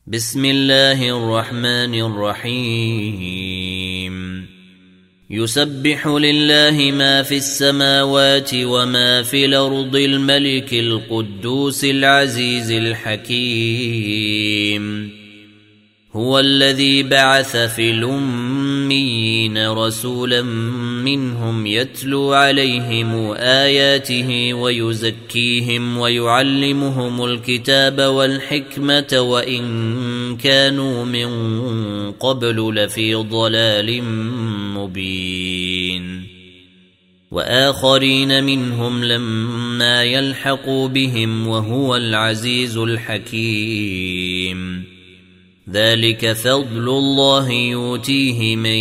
بسم الله الرحمن الرحيم يسبح لله ما في السماوات وما في الأرض الملك القدوس العزيز الحكيم هو الذي بعث في الأميين رسولا منهم يتلو عليهم آياته ويزكيهم ويعلمهم الكتاب والحكمة وإن كانوا من قبل لفي ضلال مبين وآخرين منهم لما يلحقوا بهم وهو العزيز الحكيم ذلك فضل الله يؤتيه من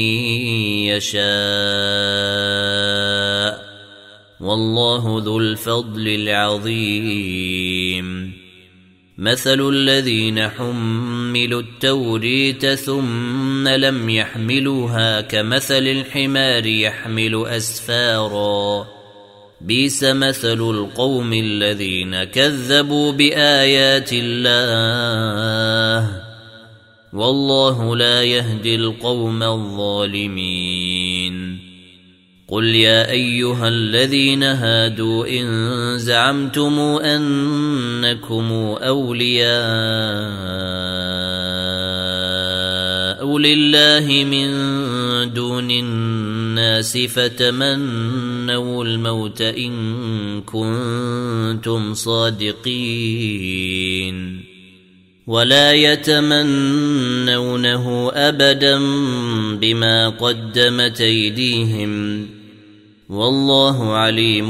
يشاء والله ذو الفضل العظيم مثل الذين حملوا التوريت ثم لم يحملوها كمثل الحمار يحمل أسفارا بئس مثل القوم الذين كذبوا بآيات الله والله لا يهدي القوم الظالمين قل يا أيها الذين هادوا إن زعمتم أنكم أولياء لله من دون الناس فتمنوا الموت إن كنتم صادقين ولا يتمنونه أبدا بما قدمت أيديهم والله عليم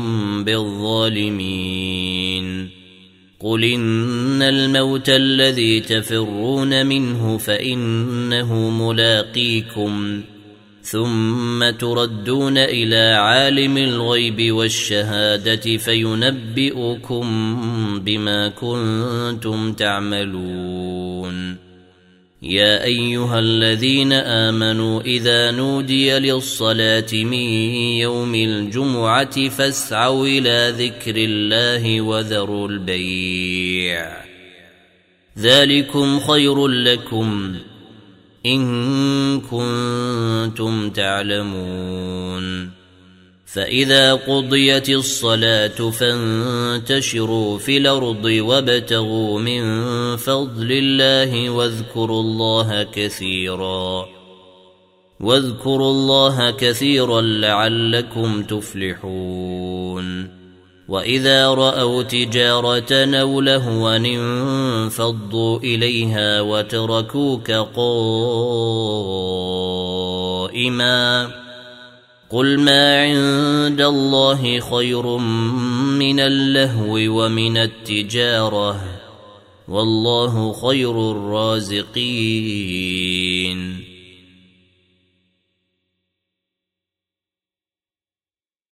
بالظالمين قل إن الموت الذي تفرون منه فإنه ملاقيكم ثم تردون إلى عالم الغيب والشهادة فينبئكم بما كنتم تعملون يا أيها الذين آمنوا إذا نودي للصلاة من يوم الجمعة فاسعوا إلى ذكر الله وذروا البيع ذلكم خير لكم إن كنتم تعلمون فإذا قضيت الصلاة فانتشروا في الأرض وابتغوا من فضل الله واذكروا الله كثيرا لعلكم تفلحون وإذا رأوا تجارة أو لهوا انفضوا إليها وتركوك قائما قل ما عند الله خير من اللهو ومن التجارة والله خير الرازقين